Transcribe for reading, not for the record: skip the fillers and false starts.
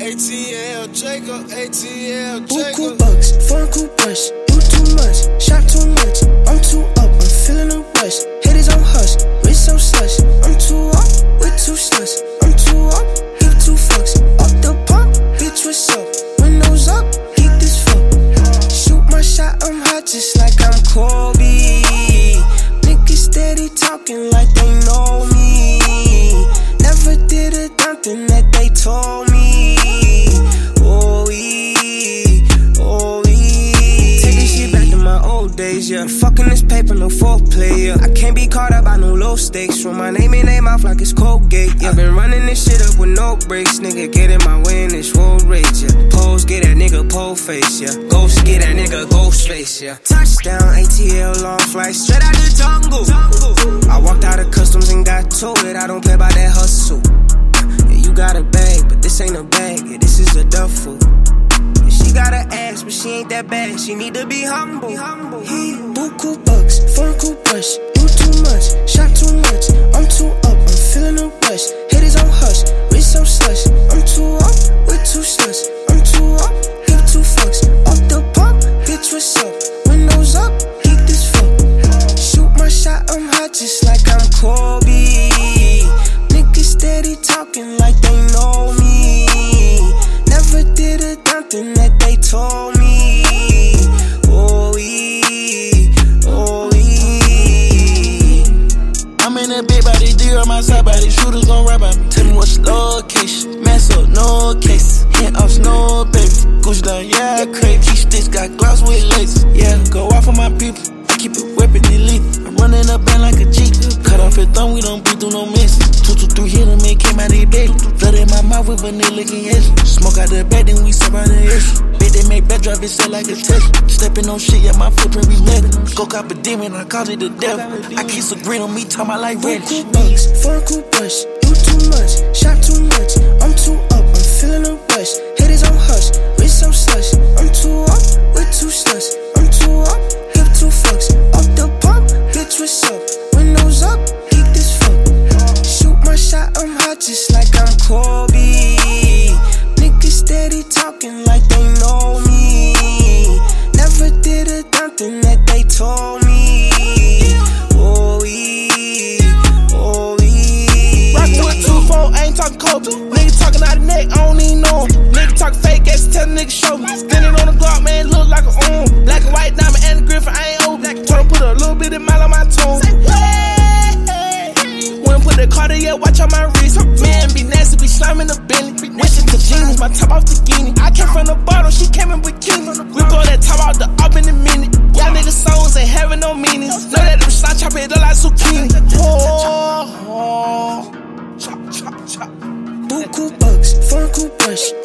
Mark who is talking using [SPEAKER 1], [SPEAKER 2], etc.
[SPEAKER 1] ATL Jacob, ATL Jacob.
[SPEAKER 2] Buku bucks, foreign cool brush. You too much, shop too much. I'm too up, I'm feeling a rush. Haters on hush, wrist so slush. I'm too up, with two slush. I'm too up, give two fucks. Off the pump, bitch, what's up? Windows up, geek this fuck. Shoot my shot, I'm hot just like I'm Kobe. Niggas steady talking like they know me. Never did a damn thing that they told me. Yeah, fucking this paper, no foreplay, yeah. I can't be caught up by no low stakes. Throw my name in their mouth like it's Colgate, yeah. I've been running this shit up with no brakes. Nigga, get in my way in this road rage, yeah. Pose, get that nigga pole face, yeah. Ghost, get that nigga ghost face, yeah. Touchdown, ATL, long flight, straight out the jungle. I walked out of customs and got to it. I don't play by that hustle. Yeah, you got a bag, but this ain't a bag, yeah, this is a duffel. She got an ass, but she ain't that bad. She need to be humble. Buku bucks, foreign cool brush. You too much, shop too much. I'm too up, I'm feeling a rush. Haters on hush, wrist so slush. I'm too up, with two slush. I'm too up, give two fucks. Off the pump, bitch, what's up? Windows up, geek this fuck. Shoot my shot, I'm hot just like I'm Kobe. Niggas steady talking like they know me. Never did a damn thing that they told me.
[SPEAKER 3] I'm in that big body deer on my side body. Shooters gon' rap by me. Tell me what's your location. Mass up, no case. Hand off, no baby. Gucci down, yeah, crave. Keep sticks, got gloves with laces. Yeah, go off on my people. I keep it whippin' elite. I'm running a band like a Jeep. Cut off your thumb, we don't breathe through no mess. 223 hit him and came out they bed. Flood in my mouth with vanilla and yes. Smoke out the bed, then we step out the edge. Bet they make bad drive, it sell like a test. Stepping on shit, yeah, my footprint be met. Go cop a demon, I call it the devil. I keep some green on me, talk my like red.
[SPEAKER 2] Buku bucks, foreign cool brush. You too much, shop too much. I'm too up, I'm feeling a rush. Haters on hush, wrist so slush. I'm too up, with two slush. I'm too up, give two fucks. Off the pump, bitch, what's up? Windows up, geek this fuck. Shoot my shot, I'm hot just like I'm Kobe. Niggas steady talking like they know me. Never did a damn thing that they told me.
[SPEAKER 3] I ain't talking Kobe. Nigga talking out the neck, I don't even know him. Nigga talking fake ass, tell the nigga show me. Standing on the Glock, man, look like a black and white diamond and the Griffin, I ain't old. Told him put a little bit of mile on my tongue. Wouldn't put the Cartier watch on my wrist. Man, be nasty, be slamming the belly. Wishing to genius, my top off the guinea. I came from the bottle, she came in bikini. We go that top out the up in a minute. Y'all niggas songs ain't having no meanings. Know that them slot chop it up like zucchini.
[SPEAKER 2] Buku bucks, foreign cool brush.